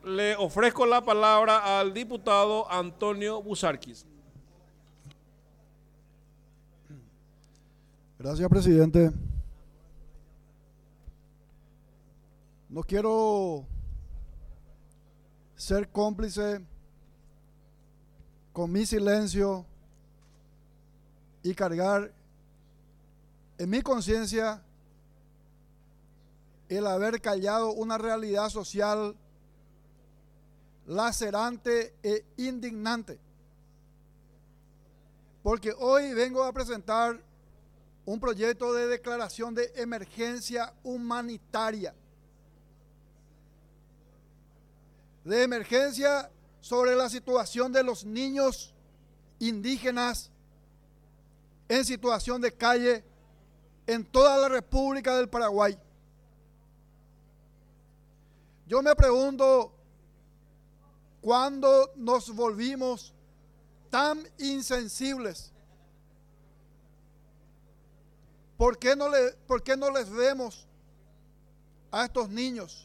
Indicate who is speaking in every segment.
Speaker 1: Le ofrezco la palabra al diputado Antonio Busarquis.
Speaker 2: Gracias, presidente. No quiero ser cómplice con mi silencio y cargar en mi conciencia el haber callado una realidad social lacerante e indignante. Porque hoy vengo a presentar un proyecto de declaración de emergencia humanitaria. De emergencia sobre la situación de los niños indígenas en situación de calle en toda la República del Paraguay. Yo me pregunto, ¿cuándo nos volvimos tan insensibles? ¿Por qué no les vemos a estos niños?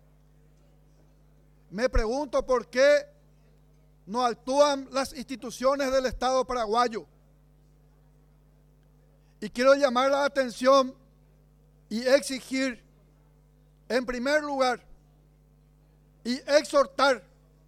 Speaker 2: Me pregunto por qué no actúan las instituciones del Estado paraguayo. Y quiero llamar la atención y exigir, en primer lugar, y exhortar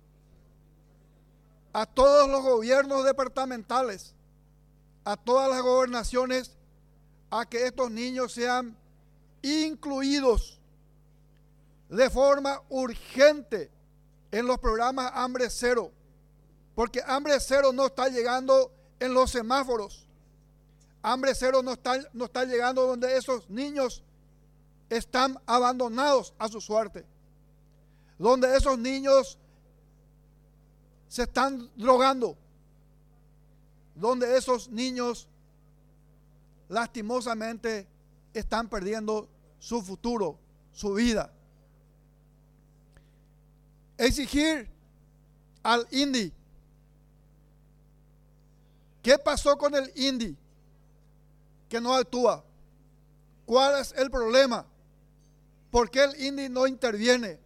Speaker 2: a todos los gobiernos departamentales, a todas las gobernaciones, a que estos niños sean incluidos de forma urgente en los programas Hambre Cero, porque Hambre Cero no está llegando en los semáforos. Hambre Cero no está llegando donde esos niños están abandonados a su suerte, donde esos niños se están drogando, donde esos niños lastimosamente están perdiendo su futuro, su vida. Exigir al INDI. ¿Qué pasó con el INDI que no actúa? ¿Cuál es el problema? ¿Por qué el INDI no interviene?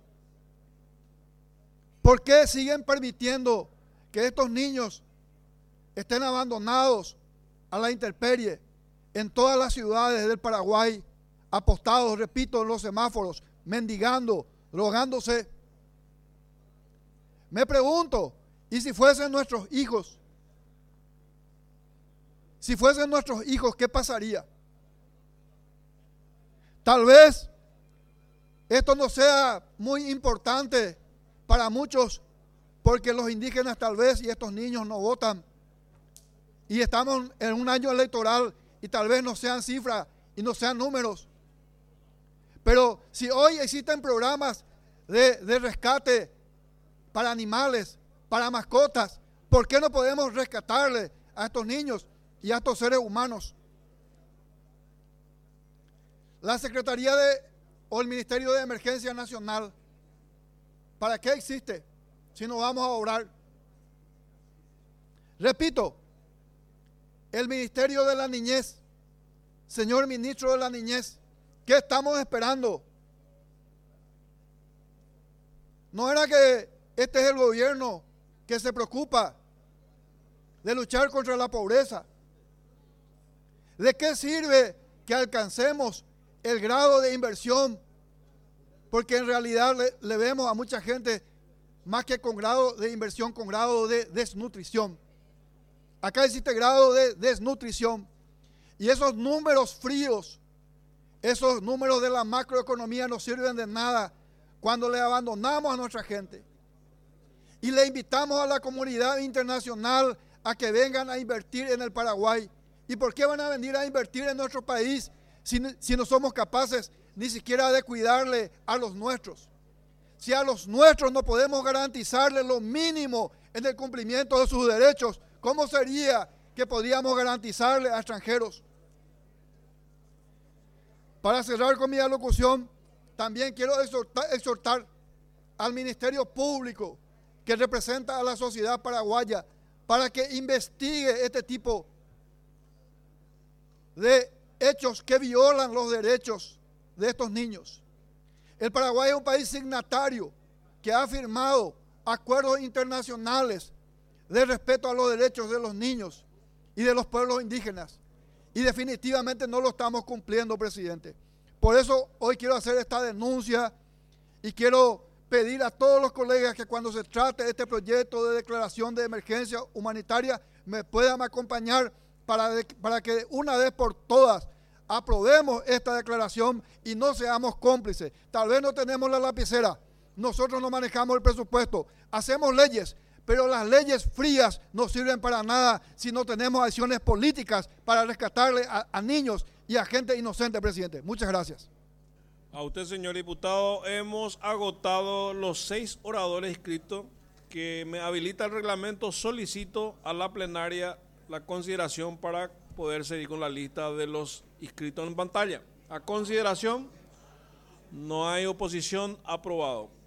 Speaker 2: ¿Por qué siguen permitiendo que estos niños estén abandonados a la intemperie en todas las ciudades del Paraguay, apostados, repito, en los semáforos, mendigando, drogándose? Me pregunto, ¿y si fuesen nuestros hijos? Si fuesen nuestros hijos, ¿qué pasaría? Tal vez esto no sea muy importante para muchos, porque los indígenas tal vez y estos niños no votan. Y estamos en un año electoral y tal vez no sean cifras y no sean números. Pero si hoy existen programas de rescate para animales, para mascotas, ¿por qué no podemos rescatarle a estos niños y a estos seres humanos? La Secretaría o el Ministerio de Emergencia Nacional, ¿para qué existe si no vamos a orar? Repito, el Ministerio de la Niñez, señor Ministro de la Niñez, ¿qué estamos esperando? ¿No era que este es el gobierno que se preocupa de luchar contra la pobreza? ¿De qué sirve que alcancemos el grado de inversión? Porque en realidad le vemos a mucha gente más que con grado de inversión, con grado de desnutrición. Acá existe grado de desnutrición. Y esos números fríos, esos números de la macroeconomía no sirven de nada cuando le abandonamos a nuestra gente. Y le invitamos a la comunidad internacional a que vengan a invertir en el Paraguay. ¿Y por qué van a venir a invertir en nuestro país si no somos capaces ni siquiera de cuidarle a los nuestros? Si a los nuestros no podemos garantizarle lo mínimo en el cumplimiento de sus derechos, ¿cómo sería que podríamos garantizarle a extranjeros? Para cerrar con mi alocución, también quiero exhortar al Ministerio Público que representa a la sociedad paraguaya para que investigue este tipo de hechos que violan los derechos de estos niños. El Paraguay es un país signatario que ha firmado acuerdos internacionales de respeto a los derechos de los niños y de los pueblos indígenas. Y definitivamente no lo estamos cumpliendo, presidente. Por eso hoy quiero hacer esta denuncia y quiero pedir a todos los colegas que cuando se trate de este proyecto de declaración de emergencia humanitaria me puedan acompañar para que una vez por todas aprobemos esta declaración y no seamos cómplices. Tal vez no tenemos la lapicera, nosotros no manejamos el presupuesto, hacemos leyes, pero las leyes frías no sirven para nada si no tenemos acciones políticas para rescatarle a niños y a gente inocente, presidente. Muchas gracias.
Speaker 1: A usted, señor diputado, hemos agotado los 6 oradores inscritos que me habilita el reglamento. Solicito a la plenaria la consideración para poder seguir con la lista de los inscritos en pantalla. A consideración, no hay oposición, aprobado.